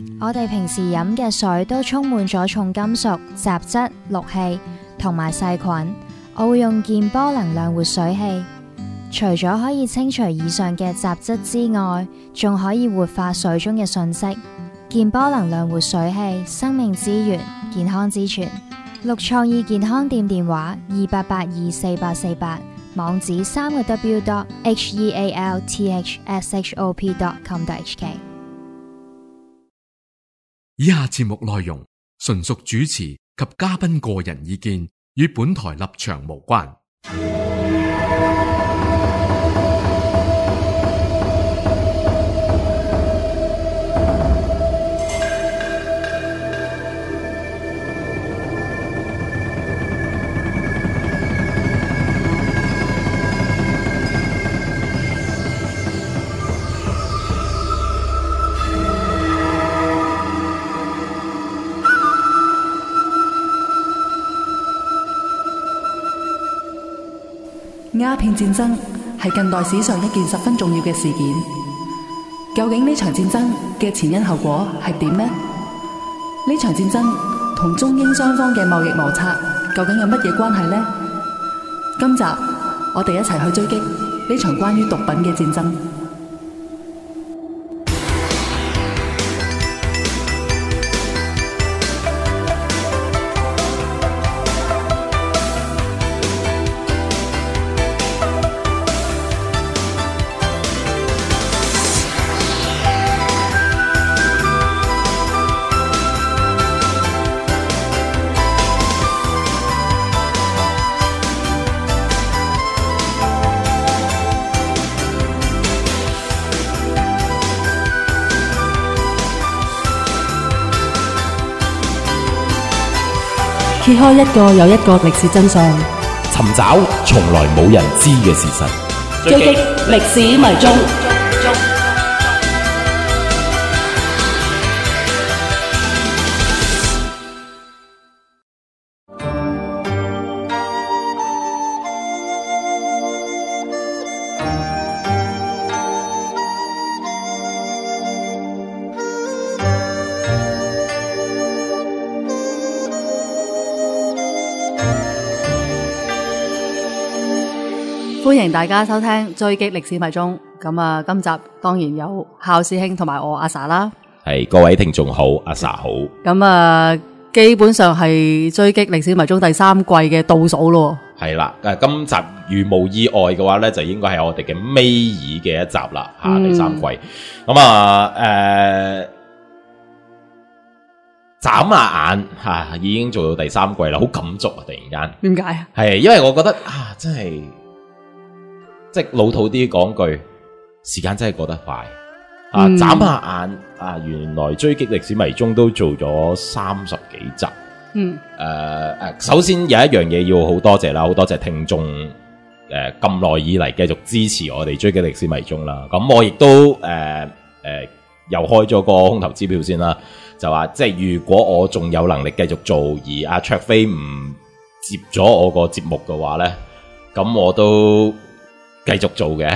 我哋平時飲嘅水都充滿咗重金屬、雜質、氯氣同埋細菌。我會用健波能量活水器，除咗可以清除以上嘅雜質之外，仲可以活化水中嘅訊息。健波能量活水器，生命之源，健康之泉。綠創意健康店電話28824848，網址3w.healthshop.com.hk。 以下節目內容純屬主持及嘉賓個人意見，與本台立場無關。 鴉片戰爭係近代史上一件十分重要嘅事件。究竟呢場戰爭嘅前因後果係點呢？呢場戰爭同中英雙方嘅貿易摩擦究竟有乜嘢關係呢？今集我哋一齊去追擊呢場關於毒品嘅戰爭。 揭開一個又一個歷史真相， 尋找從來冇人知嘅事實， 追擊歷史迷蹤。 歡迎大家收聽追擊歷史迷蹤。咁啊，今集當然有孝師兄同埋我阿 Sa 啦。 係各位聽眾好，阿 Sa 好。 咁啊，基本上係追擊歷史迷蹤第3季嘅倒數咯。 係啦，今集如無意外嘅話咧，就應該係我哋嘅尾二嘅一集啦，第3季。咁啊，眨下眼已經做到第3季啦，好感觸啊！突然間， 點解啊？ 係因為我覺得真係。即係老土啲講句，時間真係過得快眨下眼原來追擊歷史迷蹤都做咗30幾集。首先有一樣嘢要好多謝啦，好多謝聽眾咁耐以嚟繼續支持我哋追擊歷史迷蹤啦。咁我亦都又開咗個空頭支票先啦，就話即係如果我仲有能力繼續做，而阿卓飛唔接咗我個節目嘅話咧，咁我都繼續做嘅，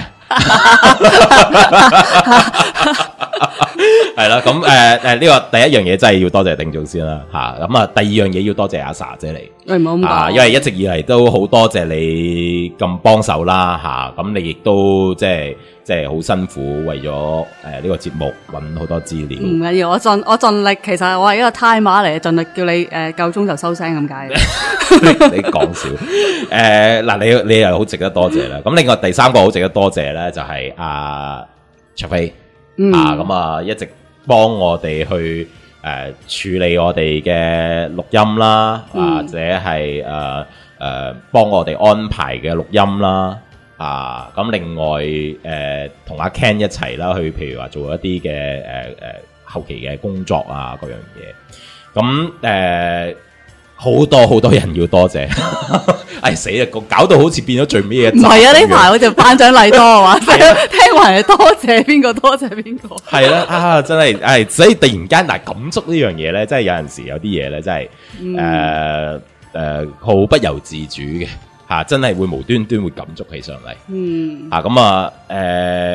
係啦，咁呢個第一樣嘢真係要多謝聽眾先啦，咁啊第二樣嘢要多謝阿 Sa 姐你， 唔好咁講， 因為一直以嚟都好多謝你咁幫手啦，咁你亦都即係好辛苦為咗呢個節目揾好多資料。 唔緊要，我盡力，其實我係一個 timer 嚟嘅，盡力叫你夠鐘就收聲咁解。 你講笑，嗱你又好值得多謝啦。咁另外第3個好值得多謝咧，就係卓飛，咁一直幫我哋去處理我哋嘅錄音啦，或者係幫我哋安排嘅錄音啦。咁另外同阿 Ken 一齊啦，去譬如話做一啲嘅後期嘅工作啊，嗰樣嘢。咁好多人要多謝，死啦！搞到好似變咗最尾一集。唔係啊， 呢排好似頒獎禮多啊嘛，聽話係多謝邊個，多謝邊個。係啦，真係所以突然間感觸呢樣嘢咧，真係有陣時有啲嘢咧，真係毫不由自主嘅真係會無端端會感觸起上嚟。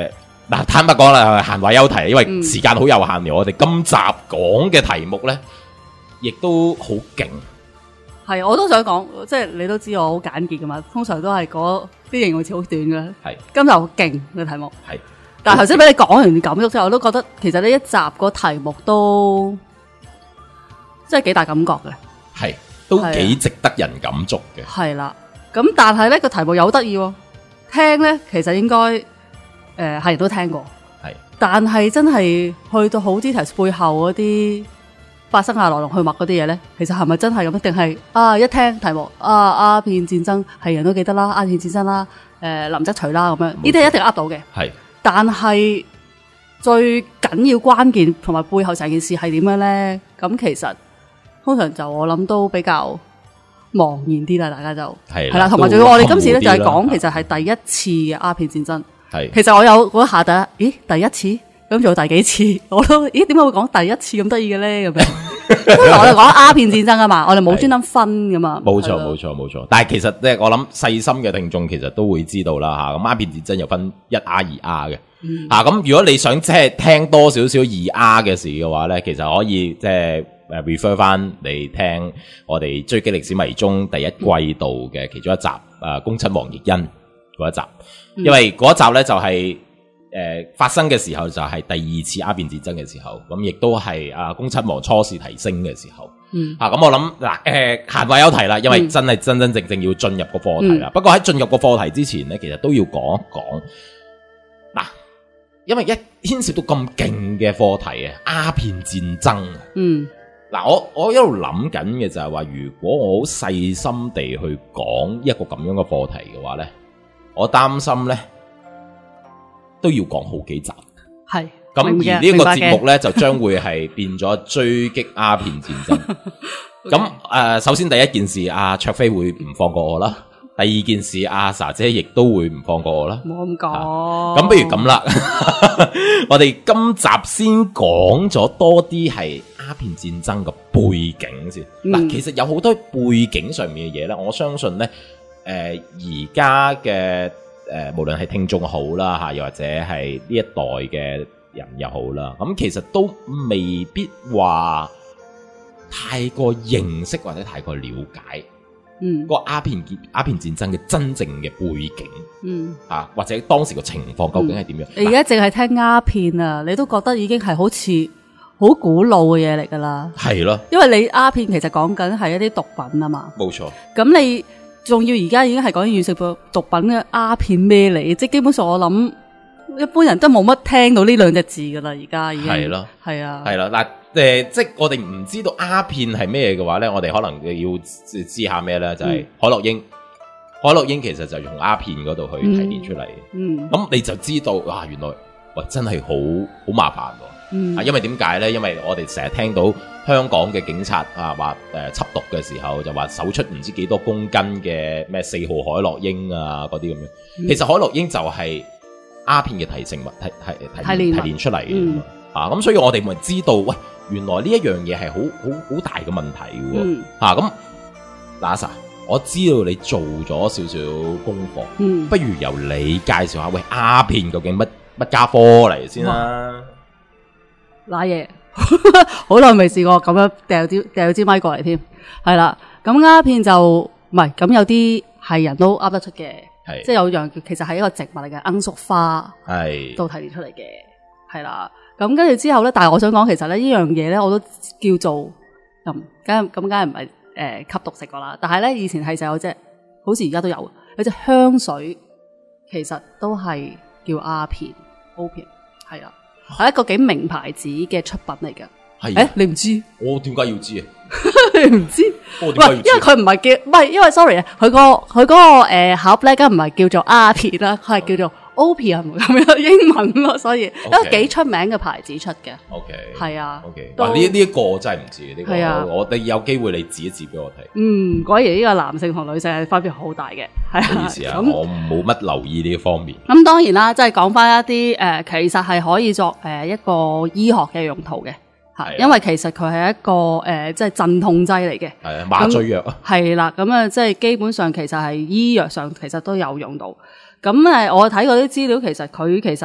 嗱，坦白講啦，閒話休題，因為時間好有限，我哋今集講嘅題目咧，亦都好勁。 係，我都想講，即係你都知我好簡潔噶嘛，通常都係嗰啲形容詞好短噶。係，今集好勁嘅題目。係，但係頭先俾你講完感觸之後，我都覺得其實呢一集個題目都即係幾大感覺嘅。係， 都幾值得人感觸嘅。 係啦，咁但係咧個題目又好得意喎，聽咧其實應該係人都聽過。係，但係真係去到好 details 背後嗰啲。發生下來龍去脈嗰啲嘢咧，其實係咪真係咁？定係一聽題目鴉片戰爭係人都記得啦，鴉片戰爭啦，林則徐啦咁樣，呢啲一定噏到嘅。係，但係最緊要關鍵同埋背後成件事係點樣咧？咁其實通常就我諗都比較茫然啲啦，大家就係啦。同埋仲要我哋今次咧就係講其實係第一次嘅鴉片戰爭。係，其實我有嗰下第一次。咁做第幾次？我都點解會講第一次咁得意嘅咧？咁樣，我哋講鴉片戰爭啊嘛，我哋冇專登分噶嘛。冇錯。但係其實咧，我諗細心嘅聽眾其實都會知道啦嚇。咁鴉片戰爭又分1R 2R 嘅嚇。咁如果你想即係聽多少少2R嘅事嘅話咧，其實可以即係refer 翻嚟聽我哋追擊歷史迷蹤第一季度嘅其中一集恭親王奕欣嗰一集，因為嗰一集咧就係。發生嘅時候就係第二次鴉片戰爭嘅時候，咁亦都係恭親王初試提升嘅時候。咁我諗嗱，閒話休題啦，因為真係真真正正要進入個課題啦。不過喺進入個課題之前咧，其實都要講一講嗱，因為一牽涉到咁勁嘅課題鴉片戰爭。嗱，我一路諗緊嘅就係話，如果我好細心地去講一個咁樣嘅課題嘅話咧，我擔心咧。都要講好幾集，係咁而呢個節目咧就將會係變咗追擊鴉片戰爭。咁首先第一件事，卓飛會唔放過我啦；第二件事，莎姐亦都會唔放過我啦。冇咁講，咁不如咁啦，我哋今集先講咗多啲係鴉片戰爭嘅背景先。嗱，其實有好多背景上面嘅嘢咧，我相信咧，而家嘅。無論係聽眾好啦又或者係呢一代嘅人又好啦，咁其實都未必話太過認識或者太過了解，個鴉片戰爭嘅真正嘅背景，或者當時個情況究竟係點樣？你而家淨係聽鴉片啊，你都覺得已經係好似好古老嘅嘢嚟噶啦，係咯，因為你鴉片其實講緊係一啲毒品啊嘛，冇錯，咁你。仲要而家已經係講軟性毒品嘅鴉片咩嚟？即係基本上我諗一般人都冇乜聽到呢兩隻字噶啦，而家已經係咯，係啊，係啦嗱，即係我哋唔知道鴉片係咩嘅話咧，我哋可能要知下咩咧，就係海洛英。海洛英其實就用鴉片嗰度去提煉出嚟，咁你就知道原來喂真係好麻煩喎，因為點解咧？因為我哋成日聽到。香港嘅警察話緝毒嘅時候就話搜出唔知幾多公斤嘅咩4號海洛英嗰啲咁樣，其實海洛英就係鴉片嘅提成物提煉出嚟嘅，咁所以我哋咪知道喂，原來呢一樣嘢係好大嘅問題喎，咁嗱Sa，我知道你做咗少少功課，不如由你介紹下喂鴉片究竟乜家科嚟先啦，嗱嘢。好耐未試過咁樣掉支咪過嚟添，係啦。咁鴉片就唔係咁，有啲係人都噏得出嘅，即係有樣其實係一個植物嚟嘅罌粟花，係都提煉出嚟嘅，係啦。咁跟住之後咧，但係我想講，其實咧呢樣嘢咧，我都叫做梗係唔係吸毒食過啦。但係咧以前係就有隻，好似而家都有隻香水，其實都係叫鴉片 ，Opium 係啦。係一個幾名牌子嘅出品嚟嘅，你唔知？我點解要知啊？你唔知？喂，因為佢唔係叫，唔係因為 sorry 啊，佢嗰個盒咧，梗唔係叫做鴉片啦，佢係叫做 Opium 咁樣英文咯，所以一個幾出名嘅牌子出嘅。OK，係啊。OK，呢一個真係唔知呢個，我哋有機會你指一指俾我睇。果然呢個男性同女性係分別好大嘅。係啊，唔好意思啊，我冇乜留意呢方面。咁當然啦，即係講翻一啲其實係可以作一個醫學嘅用途嘅。因為其實佢係一個即係鎮痛劑嚟嘅，係麻醉藥啊。係啦，咁即係基本上其實係醫藥上其實都有用到。咁我睇過啲資料，其實佢其實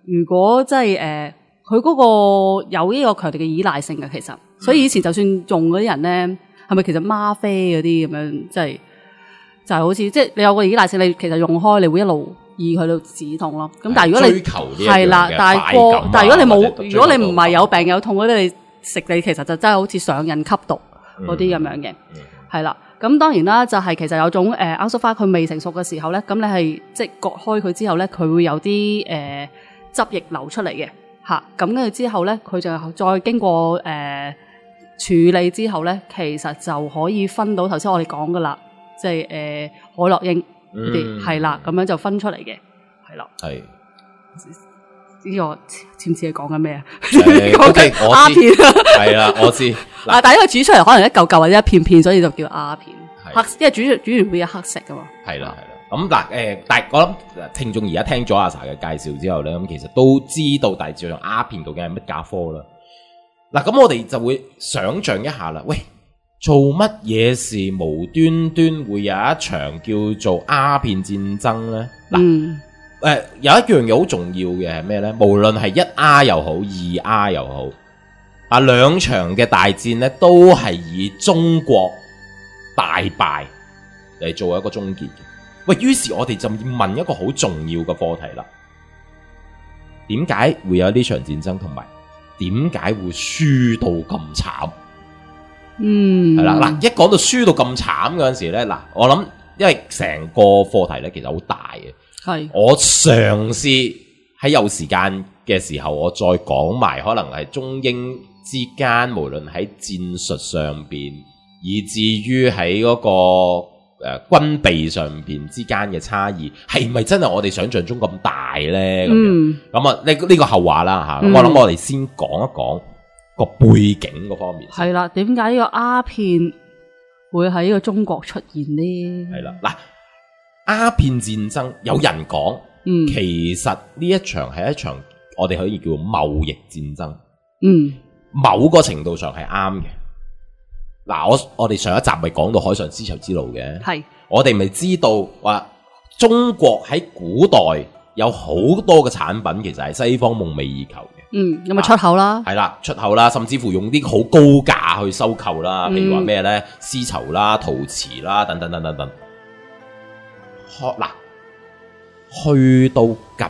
如果即係佢嗰個有呢個強烈嘅依賴性嘅，其實，所以以前就算用嗰啲人咧，係咪其實嗎啡嗰啲咁樣，即係就係好似即係你有個依賴性，你其實用開，你會一路醫佢到止痛咯。咁但係如果你追求呢係啦，但係如果你冇，如果你唔係有病有痛嗰啲，你食你其實就真係好似上癮吸毒嗰啲咁樣嘅，係啦。咁當然啦，就係其實有種罌粟花佢未成熟嘅時候咧，咁你係即係割開佢之後咧，佢會有啲汁液流出嚟嘅嚇。咁跟住之後咧，佢就再經過處理之後咧，其實就可以分到頭先我哋講嘅啦，即係海洛因嗰啲係啦，咁樣就分出嚟嘅，係啦。係呢個似唔似係講緊咩啊？講緊鴉片係啦，我知。 但係因為煮出嚟可能一嚿嚿或者一片片，所以就叫鴉片。黑，因為煮完會有黑色噶嘛。係啦。 咁嗱但係我諗聽眾而家聽咗阿 Sa 嘅介紹之後咧，咁其實都知道大致上鴉片究竟係乜家科啦。嗱，咁我哋就會想像一下啦。喂，做乜嘢事無端端會有一場叫做鴉片戰爭咧？嗱。有一樣嘢好重要嘅係咩咧？無論係1R又好2R又好，啊兩場嘅大戰咧都係以中國大敗嚟做一個終結嘅。喂，於是我哋就要問一個好重要嘅課題啦。點解會有呢場戰爭，同埋點解會輸到咁慘？係啦，嗱，一講到輸到咁慘嗰陣時咧，嗱，我諗因為成個課題咧其實好大嘅。我嘗試喺有時間嘅時候，我再講埋可能係中英之間，無論喺戰術上邊，以至於喺嗰個軍備上邊之間嘅差異，係咪真係我哋想象中咁大咧？咁啊，呢個後話啦吓。咁我諗我哋先講一講個背景嗰方面。係啦， 點解呢個鴉片會喺呢個中國出現呢？ 係啦，嗱。鴉片戰爭有人講，其實呢一場係一場我哋可以叫貿易戰爭。某個程度上係啱嘅。嗱，我哋上一集咪講到海上絲綢之路嘅，係我哋咪知道話中國喺古代有好多嘅產品其實係西方夢寐以求嘅。 有咪出口啦？ 係啦，出口啦，甚至乎用啲好高價去收購啦，譬如話咩咧，絲綢啦、陶瓷啦，等等等等等。嗱，去到近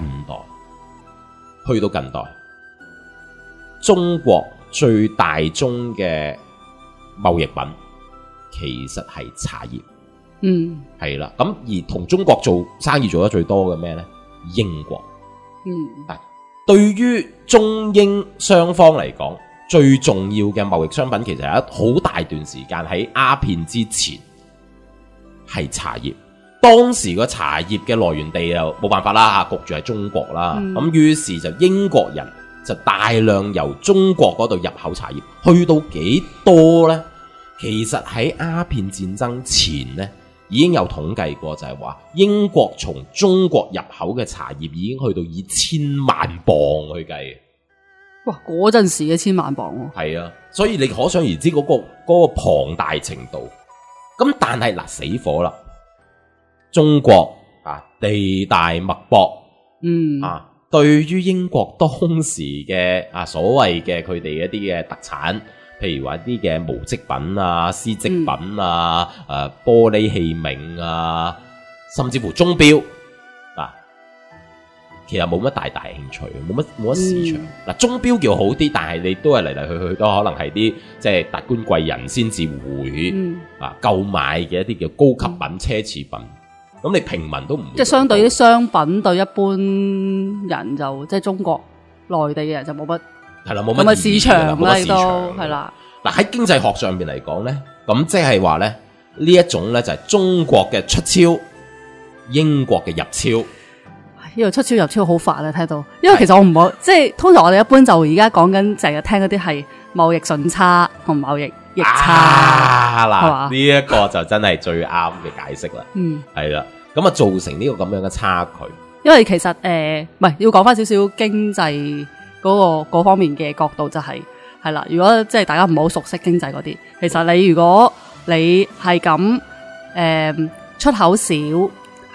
代，中國最大宗嘅貿易品其實係茶葉。係啦，咁而同中國做生意做得最多嘅咩呢？英國。對於中英雙方嚟講，最重要嘅貿易商品其實有一好大段時間喺鴉片之前係茶葉。當時個茶葉嘅來源地又冇辦法啦，焗住係中國啦，咁於是就英國人就大量由中國嗰度入口茶葉，去到幾多呢？其實喺鴉片戰爭前呢，已經有統計過，就係話英國從中國入口嘅茶葉已經去到以1000萬磅去計。 哇！嗰陣時嘅1000萬磅喎。 係啊，所以你可想而知嗰個龐大程度。咁但係嗱，死火啦！中國啊，地大物博，對於英國當時嘅所謂嘅佢哋一啲嘅特產，譬如話啲嘅毛織品啊、絲織品啊、玻璃器皿啊，甚至乎鐘錶其實冇乜大興趣，冇乜市場。鐘錶叫好啲，但係你都係嚟嚟去去都可能係啲即係達官貴人先至會購買嘅一啲叫高級品、奢侈品。咁你平民都唔會， 即係相對啲商品對一般人就即係中國內地嘅人就冇乜係啦，冇乜市場啦，都係啦。 嗱，喺經濟學上邊嚟講咧，咁即係話咧呢一種咧就係中國嘅出超，英國嘅入超。 呢個出超入超好煩啊！睇到，因為其實我唔好即係通常我哋一般就而家講緊成日聽嗰啲係貿易順差同貿易逆差嗱，呢一個就真係最啱嘅解釋啦。係啦，咁啊造成呢個咁樣嘅差距。 因為其實唔係要講翻少少經濟嗰方面嘅角度，就係啦。如果即係大家唔好熟悉經濟嗰啲，其實你如果你係咁出口少。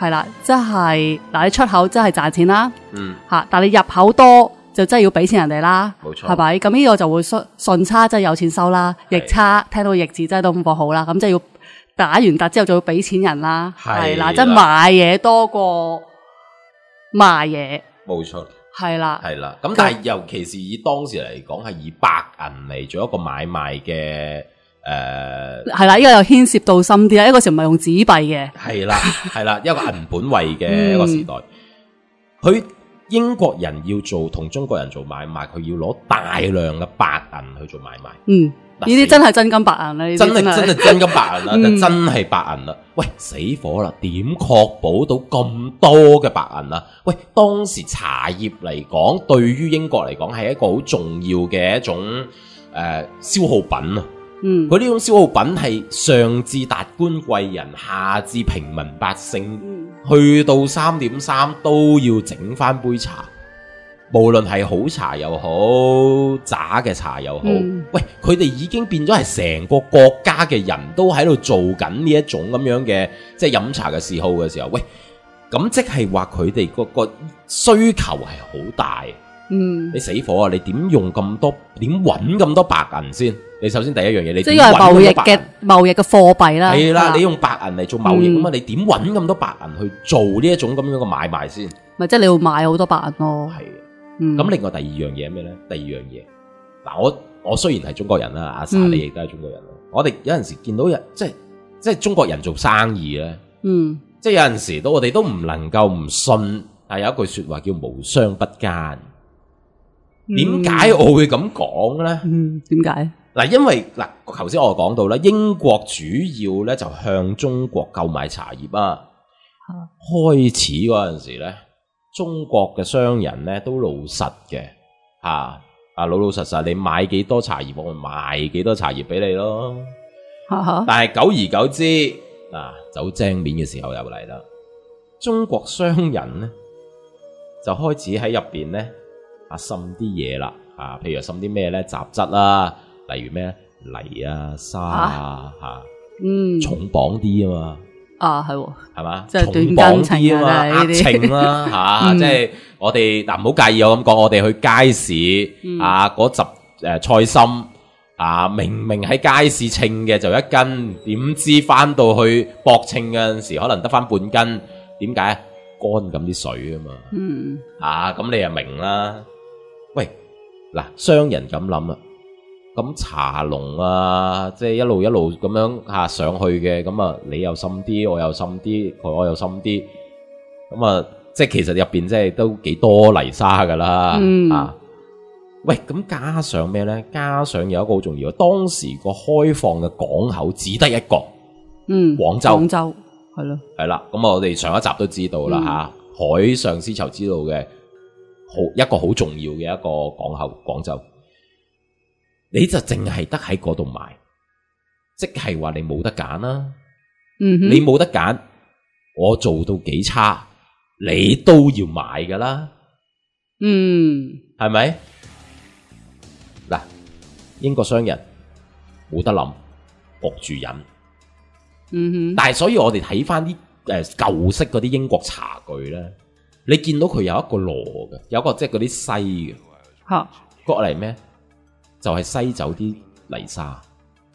係啦，即係嗱，你出口真係賺錢啦， 嗯但你入口多就真係要俾錢人哋啦， 冇錯係咪？咁呢個就會順差真係有錢收啦，逆差聽到逆字真係都咁貨好啦，咁即係要打完突之後就要俾錢人啦，係啦，即係買嘢多過賣嘢， 冇錯， 係啦， 係啦。咁但係尤其是以當時嚟講，係以白銀嚟做一個買賣嘅係啦，呢個又牽涉到深啲啦，一個時唔係用紙幣嘅， 係啦係啦，一個銀本位嘅一個時代，佢。英國人要做同中國人做買賣，佢要攞大量嘅白銀去做買賣。呢啲真係真金白銀啦， 真係真金白銀啦，就真係白銀啦。喂，死火啦！點確保到咁多嘅白銀啊？喂，當時茶葉嚟講，對於英國嚟講係一個好重要嘅一種消耗品啊。佢呢種消耗品係上至達官貴人，下至平民百姓，去到3.3都要整翻杯茶，無論係好茶又好，渣嘅茶又好，喂，佢哋已經變咗係成個國家嘅人都喺度做緊呢一種咁樣嘅，即係飲茶嘅嗜好嘅時候，喂，咁即係話佢哋個需求係好大。你死火啊！你點用咁多？點搵咁多白銀先？你首先第一樣嘢，你即係貿易嘅貨幣啦。係啦， 你用白銀嚟做貿易咁啊？你點搵咁多白銀去做呢一種咁樣嘅買賣先？ 咪即係你要買好多白銀咯。 係。咁另外第二樣嘢咩咧？第二樣嘢嗱，我雖然係中國人啦，阿 Sa 你亦都係中國人咯。我哋有陣時見到即係中國人做生意咧，即係有陣時我哋都唔能夠唔信，但係有一句說話叫無商不奸。點解我會咁講咧？ 點解？ 嗱，因為嗱，頭先我講到啦，英國主要咧就向中國購買茶葉啊。開始嗰陣時咧，中國嘅商人咧都老實嘅，老實，你買幾多茶葉，我賣幾多茶葉俾你咯。但係久而久之，走正面嘅時候又嚟啦，中國商人咧就開始喺入邊咧。滲啲嘢啦，譬如滲啲咩咧？雜質啦，例如咩泥啊、沙啊，重磅啲啊嘛，係嘛，即係重磅啲啊嘛，壓秤啦，即係我哋唔好介意我咁講，我哋去街市嗰集菜心明喺街市稱嘅就1斤，點知翻到去搏稱嘅陣時，可能得翻半斤，點解？乾咁啲水啊嘛，咁你又明啦。喂，嗱，商人咁諗啦，咁茶農即係一路咁樣上去嘅，咁你又滲啲，我又滲啲，我又滲啲，咁即係其實入邊即係都幾多泥沙噶啦，喂，咁加上咩咧？加上有一個好重要，當時個開放嘅港口只得一個，廣州係咯，係啦，咁我哋上一集都知道啦，海上絲綢之路嘅。一個好重要嘅一個港口，廣州，你就淨係得喺嗰度買，即係話你冇得揀啦。你冇得揀，我做到幾差，你都要買噶啦。係咪？嗱，英國商人冇得諗，焗住忍。但係所以我哋睇翻啲舊式嗰啲英國茶具咧。你見到佢有一個螺嘅，有一個即係嗰啲篩嘅，過嚟咩？就係篩走啲泥沙。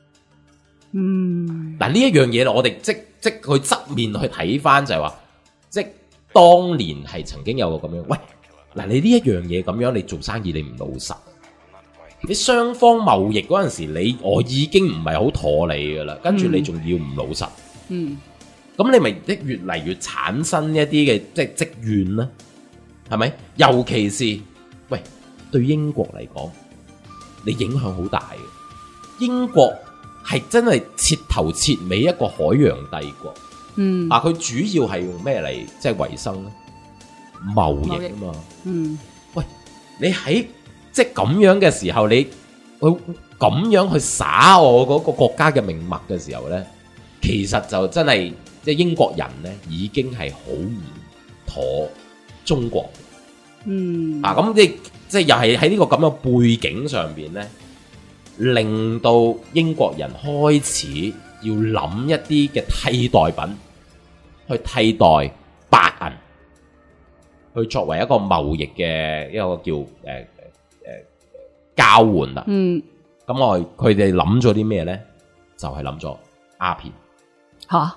嗱呢一樣嘢我哋即去側面去睇翻就係話，即當年係曾經有個咁樣，喂，嗱你呢一樣嘢咁樣，你做生意你唔老實，你雙方貿易嗰陣時，我已經唔係好妥你噶啦，跟住你仲要唔老實。咁你咪越嚟越產生一啲嘅即係積怨啦，係咪？尤其是喂對英國嚟講，你影響好大嘅。英國係真係徹頭徹尾一個海洋帝國。佢主要係用咩嚟即係維生咧？貿易啊嘛。喂，你喺即係咁樣嘅時候，你去咁樣去耍我嗰個國家嘅命脈嘅時候咧，其實就真係。即係英國人咧，已經係好唔妥中國。咁即係又係喺呢個咁嘅背景上邊咧，令到英國人開始要諗一啲嘅替代品，去替代白銀去作為一個貿易嘅一個叫交換啦。咁佢哋諗咗啲咩咧？就係諗咗鴉片。 吓，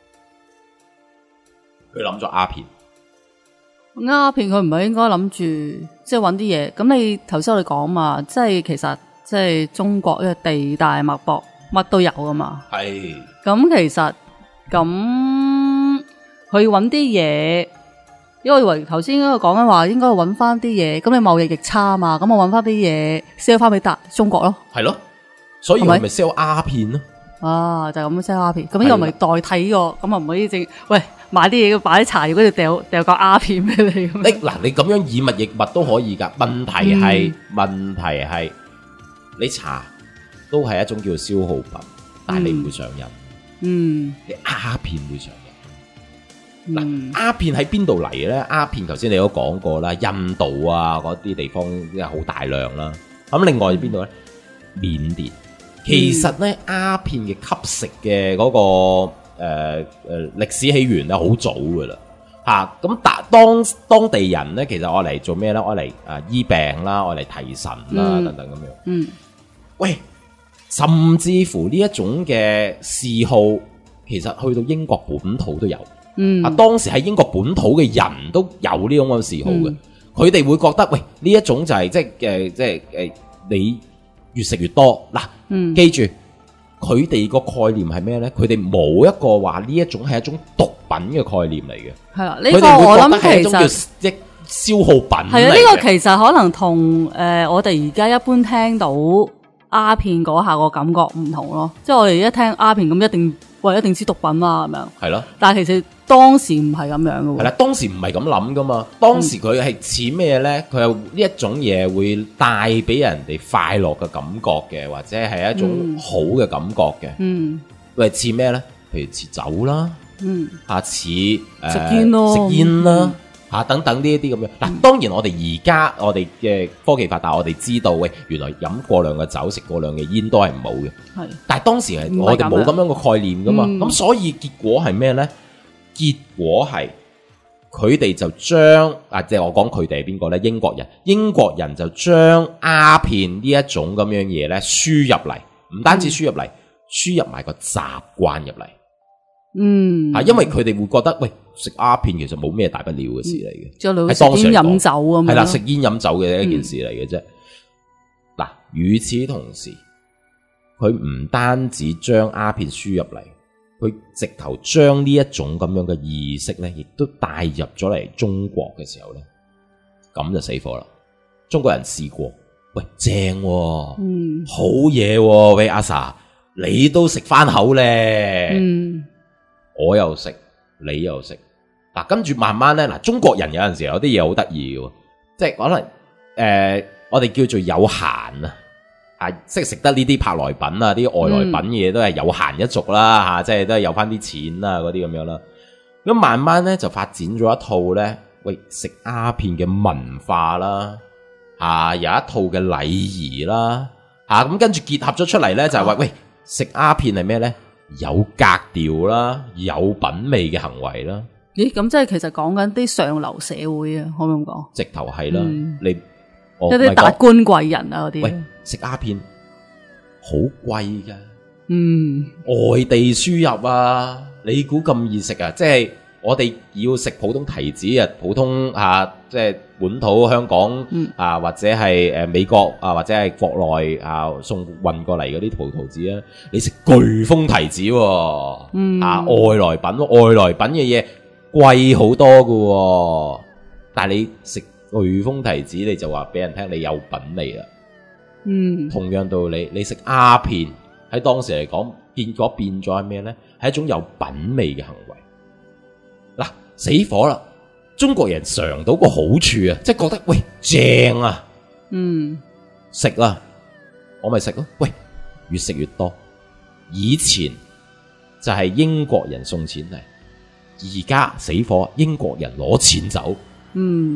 佢諗咗鴉片。 鴉片佢唔係應該諗住即係揾啲嘢？咁你頭先我哋講嘛，即係其實即係中國呢個地大物博，乜都有噶嘛。 係。 咁其實咁佢揾啲嘢，因為我以為頭先應該講緊話應該揾翻啲嘢，咁你貿易逆差啊嘛，咁我揾翻啲嘢 sell 翻俾中國咯。 係咯，所以佢咪 sell 鴉片咯。 啊，就咁 sell 鴉片，咁呢個咪代替呢個，咁啊唔可以正喂買啲嘢擺啲茶葉嗰度掉個鴉片俾你咁。 你咁樣以物易物都可以㗎。問題係你茶都係一種叫消耗品，但係你唔會上癮。你鴉片會上癮。嗱，鴉片喺邊度嚟咧？鴉片頭先你都講過啦，印度啊嗰啲地方真係好大量啦。咁另外邊度咧？緬甸。其實咧，鴉片嘅吸食嘅嗰個歷史起源咧，好早噶啦嚇。咁當地人咧，其實我嚟做咩咧？我嚟醫病啦，我嚟提神啦，等等咁樣。喂，甚至乎呢一種嘅嗜好，其實去到英國本土都有。當時喺英國本土嘅人都有呢種嘅嗜好嘅。佢哋會覺得，喂，呢一種就係即係你越食越多嗱。記住，佢哋個概念係咩咧？佢哋冇一個話呢一種係一種毒品嘅概念嚟嘅。係啦，呢個我諗係一種叫即消耗品。係啊，呢個其實可能同我哋而家一般聽到鴉片嗰下個感覺唔同咯。即係我哋一聽鴉片咁，一定知毒品啦，係咪啊？係咯。但係其實當時唔係咁樣嘅喎。係啦，當時唔係咁諗噶嘛。當時佢係似咩咧？佢有呢一種嘢會帶俾人哋快樂嘅感覺嘅，或者係一種好嘅感覺嘅。喂，似咩咧？譬如似酒啦，似食煙咯，食煙啦，等等呢一啲咁樣。嗱，當然我哋而家我哋嘅科技發達，我哋知道喂，原來飲過量嘅酒、食過量嘅煙都係唔好嘅。係，但係當時係我哋冇咁樣嘅概念噶嘛。咁所以結果係咩咧？結果係佢哋就將即係我講佢哋係邊個咧？英國人就將鴉片呢一種咁樣嘢咧輸入嚟，唔單止輸入嚟，輸入埋個習慣入嚟。因為佢哋會覺得喂，食鴉片其實冇咩大不了嘅事嚟嘅，係當時飲酒咁樣，係啦，食煙飲酒嘅一件事嚟嘅啫。嗱，與此同時，佢唔單止將鴉片輸入嚟。佢直頭將呢一種咁樣嘅意識咧，亦都帶入咗嚟中國嘅時候咧，咁就死火啦！中國人試過，喂，正喎，好嘢喎，喂，阿 Sa，你都食翻口咧，我又食，你又食，嗱，跟住慢慢咧，嗱，中國人有陣時有啲嘢好得意嘅，即係可能我哋叫做有閒啊。識食得呢啲舶來品啊，啲外來品嘅嘢都係有閒一族啦，即係都係有翻啲錢啦，嗰啲咁樣啦。咁慢慢咧就發展咗一套咧，喂，食鴉片嘅文化啦，有一套嘅禮儀啦，咁跟住結合咗出嚟咧，就係話喂，食鴉片係咩咧？有格調啦，有品味嘅行為啦。咦，咁即係其實講緊啲上流社會啊，可唔可以咁講？直頭係啦，你。有啲達官貴人啊嗰啲，喂，食鴉片好貴噶，外地輸入啊，你估咁易食啊？即係我哋要食普通提子啊，普通即係本土香港或者係美國或者係國內送運過嚟嗰啲葡萄籽啊，你食巨峰提子外來品嘅嘢貴好多噶，但係你食巨峰提子，你就話俾人聽你有品味啦。同樣道理，你食鴉片喺當時嚟講，變咗係咩咧？係一種有品味嘅行為。嗱，死火啦！中國人嘗到個好處啊，即係覺得喂正啊，食啦，我咪食咯。喂，越食越多。以前就係英國人送錢嚟，而家死火，英國人攞錢走。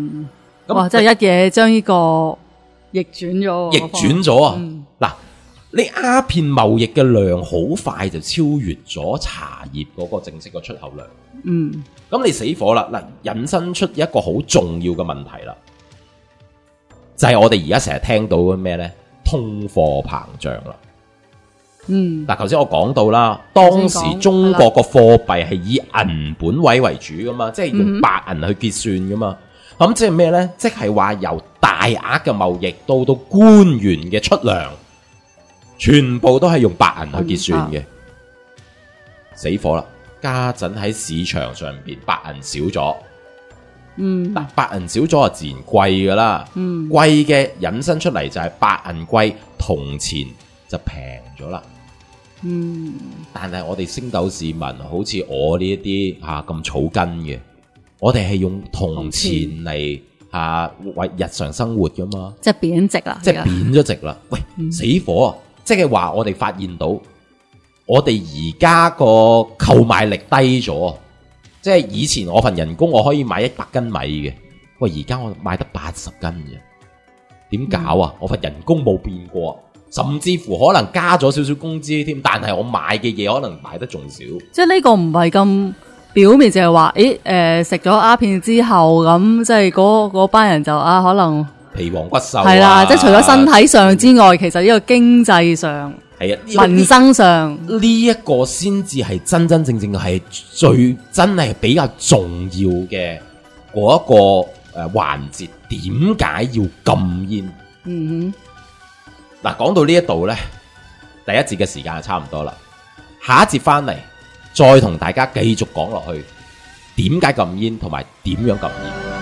哇！真係一嘢將呢個逆轉咗啊！嗱， 你鴉片貿易嘅量好快就超越咗茶葉嗰個正式嘅出口量。咁你死火啦！嗱，引申出一個好重要嘅問題啦，就係我哋而家成日聽到嘅咩呢？通貨膨脹啦。嗱，頭先我講到啦，當時中國個貨幣係以銀本位為主噶嘛，即係用白銀去結算噶嘛。咁即係咩呢？即係話由大額嘅貿易到官員嘅出糧，全部都係用白銀去結算嘅。死火啦！家陣喺市場上邊白銀少咗，但白銀少咗就自然貴噶啦。貴嘅引申出嚟就係白銀貴，銅錢就平咗啦。但係我哋星斗市民，好似我呢一啲咁草根嘅，我哋係用銅錢嚟為日常生活噶嘛， 即係貶值啦， 即係貶咗值啦。喂，死火啊！即係話我哋發現到，我哋而家個購買力低咗，即係以前我份人工我可以買100斤米嘅，喂，而家我買得80斤嘅，點搞啊？我份人工冇變過。甚至乎可能加咗少少工資添，但係我買嘅嘢可能買得仲少。 即係呢個唔係咁表面，就係話，食咗鴉片之後咁，即係嗰班人就可能皮黃骨瘦。 係啦，即係除咗身體上之外，其實呢個經濟上係啊，民生上呢一個先至係真真正正係最真係比較重要嘅嗰一個環節。點解要禁煙？嗱，講到呢一度呢，第一節嘅時間就差唔多啦。下一節翻嚟，再同大家繼續講落去，點解禁煙同埋點樣禁煙。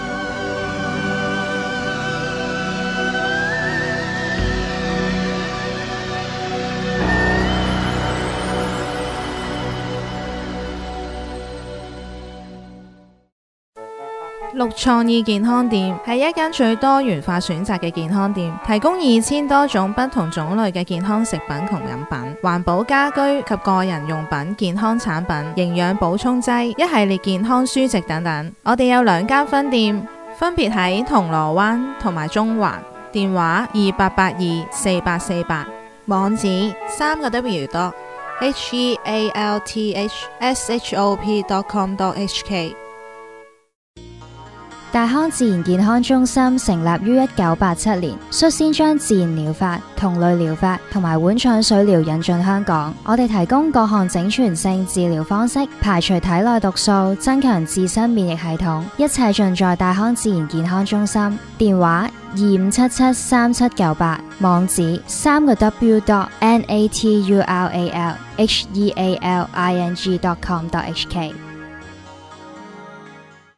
綠創意健康店係一間最多元化選擇嘅健康店，提供2000多種不同種類嘅健康食品同飲品、環保家居及個人用品、健康產品、營養補充劑、一系列健康書籍等等。我哋有2間分店，分別喺銅鑼灣同埋中環，電話28824848，網址3個W.healthshop.com.hk。 大康自然健康中心成立於1987年，率先將自然療法、同類療法同埋碗廠水療引進香港。我哋提供各項整全性治療方式，排除體內毒素，增強自身免疫系統，一切盡在大康自然健康中心。電話25773798，網址3個W.NATURALHEALING.com.hk。